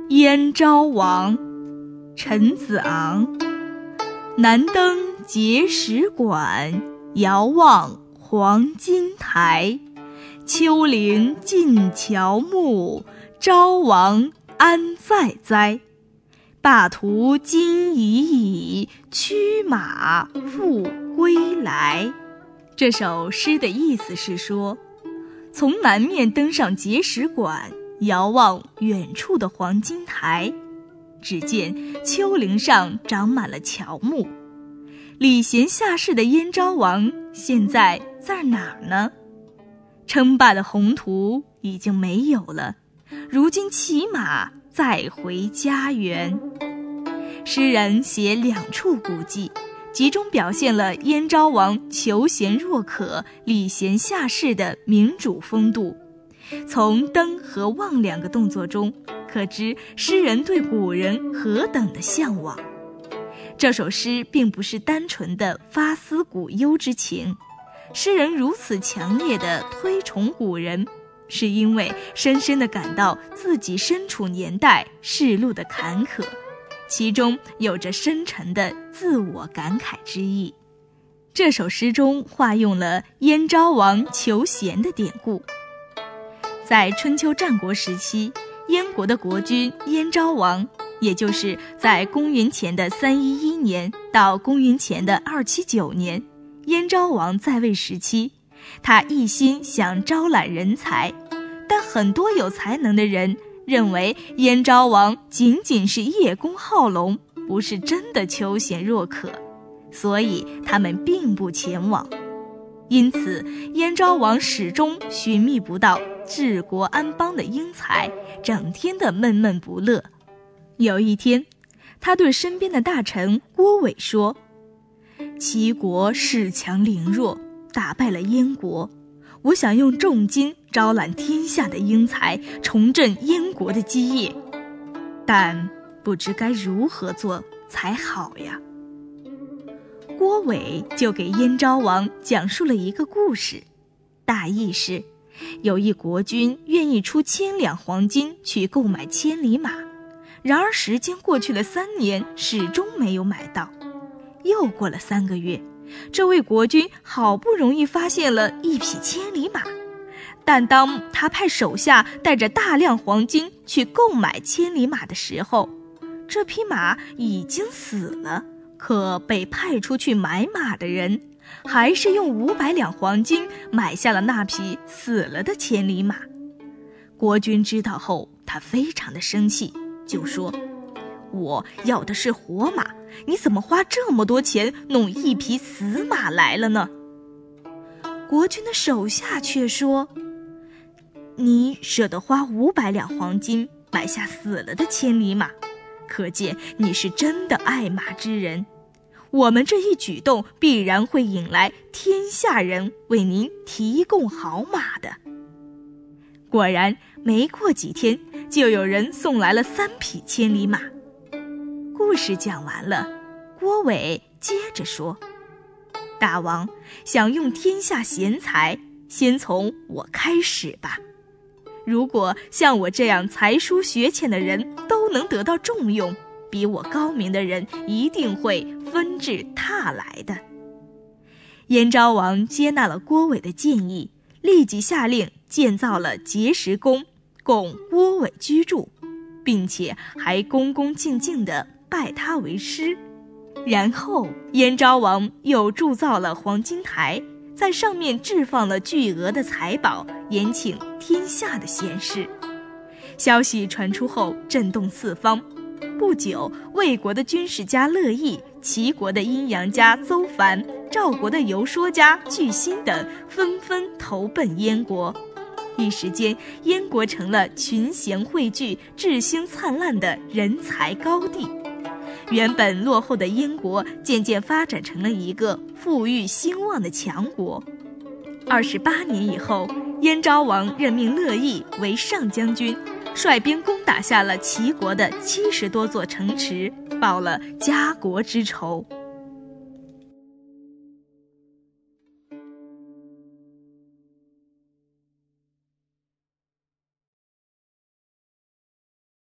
燕昭王，陈子昂。南登碣石馆，遥望黄金台。丘陵尽乔木，昭王安在哉？罢图今已矣，驱马复归来。这首诗的意思是说，从南面登上碣石馆，遥望远处的黄金台，只见丘陵上长满了乔木。礼贤下士的燕昭王现在在哪儿呢？称霸的宏图已经没有了，如今骑马再回家园。诗人写2处古迹，集中表现了燕昭王求贤若渴、礼贤下士的民主风度。从登和望2个动作中，可知诗人对古人何等的向往。这首诗并不是单纯的发思古幽之情，诗人如此强烈的推崇古人，是因为深深地感到自己身处年代世路的坎坷，其中有着深沉的自我感慨之意。这首诗中化用了燕昭王求贤的典故。在春秋战国时期，燕国的国君燕昭王，也就是在公元前的311年到公元前的279年，燕昭王在位时期，他一心想招揽人才，但很多有才能的人认为燕昭王仅仅是叶公好龙，不是真的求贤若渴，所以他们并不前往。因此燕昭王始终寻觅不到治国安邦的英才，整天的闷闷不乐。有一天，他对身边的大臣郭伟说，齐国恃强凌弱，打败了燕国，我想用重金招揽天下的英才，重振燕国的基业，但不知该如何做才好呀。郭伟就给燕昭王讲述了一个故事，大意是，有一国君愿意出1000两黄金去购买千里马，然而时间过去了3年，始终没有买到。又过了3个月，这位国君好不容易发现了一匹千里马，但当他派手下带着大量黄金去购买千里马的时候，这匹马已经死了，可被派出去买马的人还是用500两黄金买下了那匹死了的千里马。国君知道后，他非常的生气，就说，我要的是活马，你怎么花这么多钱弄一匹死马来了呢？国君的手下却说，你舍得花500两黄金买下死了的千里马，可见你是真的爱马之人，我们这一举动必然会引来天下人为您提供好马的。果然没过几天，就有人送来了3匹千里马。故事讲完了，郭伟接着说，大王想用天下贤才，先从我开始吧。如果像我这样才疏学浅的人都能得到重用，比我高明的人一定会纷至沓来的。燕昭王接纳了郭伟的建议，立即下令建造了碣石宫，供郭伟居住，并且还恭恭敬敬地拜他为师。然后燕昭王又铸造了黄金台，在上面置放了巨额的财宝，宴请天下的贤士。消息传出后震动四方，不久魏国的军事家乐毅、齐国的阴阳家邹烦、赵国的游说家巨辛等纷纷投奔燕国。一时间，燕国成了群贤汇聚、志兴灿烂的人才高地。原本落后的燕国渐渐发展成了一个富裕兴旺的强国。28年以后，燕昭王任命乐毅为上将军，率兵攻打下了齐国的70多座城池，报了家国之仇。